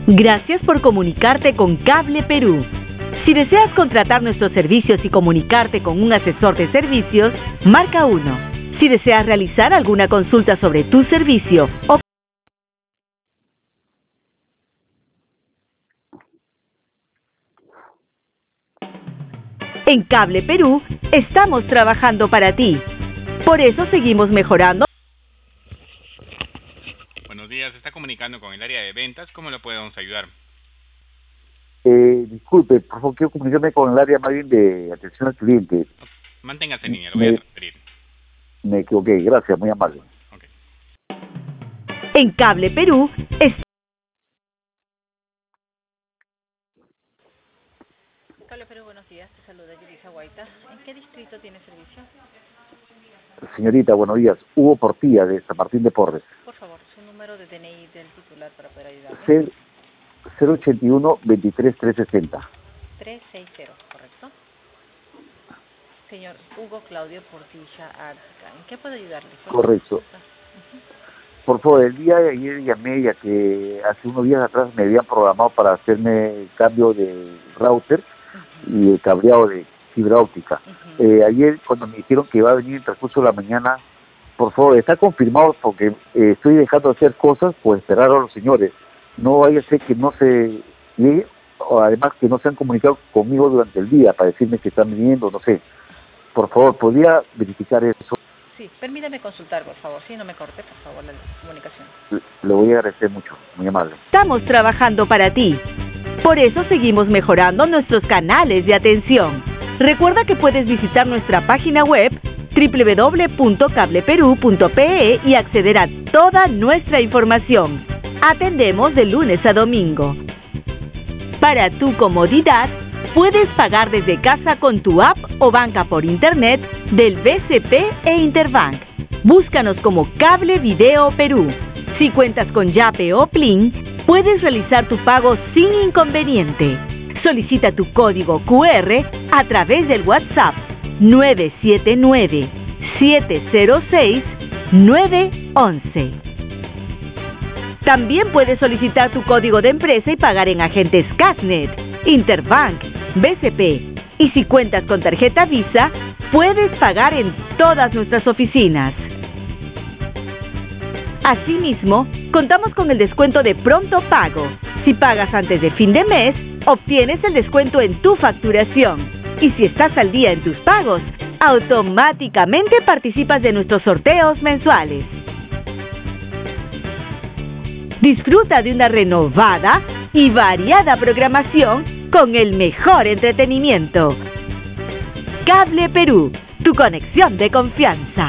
Gracias por comunicarte con Cable Perú. Si deseas contratar nuestros servicios y comunicarte con un asesor de servicios, marca 1. Si deseas realizar alguna consulta sobre tu servicio o en Cable Perú, estamos trabajando para ti. Por eso seguimos mejorando. Buenos días, se está comunicando con el área de ventas. ¿Cómo le podemos ayudar? Disculpe, por favor, quiero comunicarme con el área más bien de atención al cliente. Manténgase en línea, lo voy a transferir. Me equivoqué, gracias, muy amable. Okay. En Cable Perú, Cable Perú, buenos días, te saluda Yurisa Guaita. ¿En qué distrito tiene servicio? Señorita, buenos días. Hugo Portilla, de San Martín de Porres. Por favor, su número de DNI del titular para poder ayudarle. 081-23-360. 360, ¿correcto? Señor Hugo Claudio Portilla Arca, ¿en qué puedo ayudarle? Correcto. Por favor, el día de ayer llamé, ya que hace unos días atrás me habían programado para hacerme el cambio de router y el cableado de fibra óptica. Ayer, cuando me dijeron que iba a venir en el transcurso de la mañana, por favor, está confirmado, porque estoy dejando de hacer cosas por esperar a los señores. No vaya a ser que no se llegue, o además que no se han comunicado conmigo durante el día para decirme que están viniendo, no sé. Por favor, ¿podría verificar eso? Sí, permítame consultar, por favor. Sí, no me corte, por favor, la comunicación. Le voy a agradecer mucho, muy amable. estamos trabajando para ti. Por eso seguimos mejorando nuestros canales de atención. Recuerda que puedes visitar nuestra página web www.cableperú.pe y acceder a toda nuestra información. Atendemos de lunes a domingo. Para tu comodidad, puedes pagar desde casa con tu app o banca por internet del BCP e Interbank. Búscanos como Cable Video Perú. Si cuentas con Yape o Plin, puedes realizar tu pago sin inconveniente. Solicita tu código QR a través del WhatsApp 979-706-911. También puedes solicitar tu código de empresa y pagar en agentes Casnet, Interbank, BCP. Y si cuentas con tarjeta Visa, puedes pagar en todas nuestras oficinas. Asimismo, contamos con el descuento de pronto pago. Si pagas antes de fin de mes, obtienes el descuento en tu facturación. Y si estás al día en tus pagos, automáticamente participas de nuestros sorteos mensuales. Disfruta de una renovada y variada programación con el mejor entretenimiento. Cable Perú, tu conexión de confianza.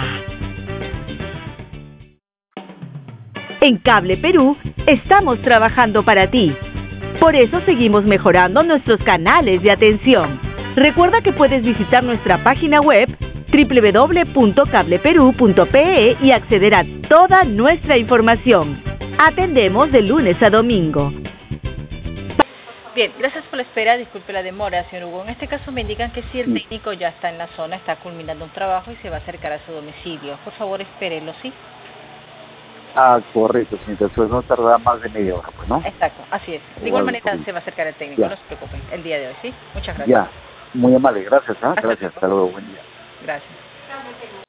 En Cable Perú, estamos trabajando para ti. Por eso seguimos mejorando nuestros canales de atención. Recuerda que puedes visitar nuestra página web www.cableperú.pe y acceder a toda nuestra información. Atendemos de lunes a domingo. Bien, gracias por la espera, disculpe la demora, señor Hugo. En este caso me indican que si el técnico ya está en la zona, está culminando un trabajo y se va a acercar a su domicilio. Por favor, espérelo, ¿sí? Ah, correcto, señorita, eso no tardará más de media hora, pues, ¿no? Exacto, así es. De igual manera se va a acercar el técnico, no se preocupen, el día de hoy, ¿sí? Muchas gracias. Ya, muy amable, gracias, ¿ah? Gracias, hasta luego, buen día. Gracias.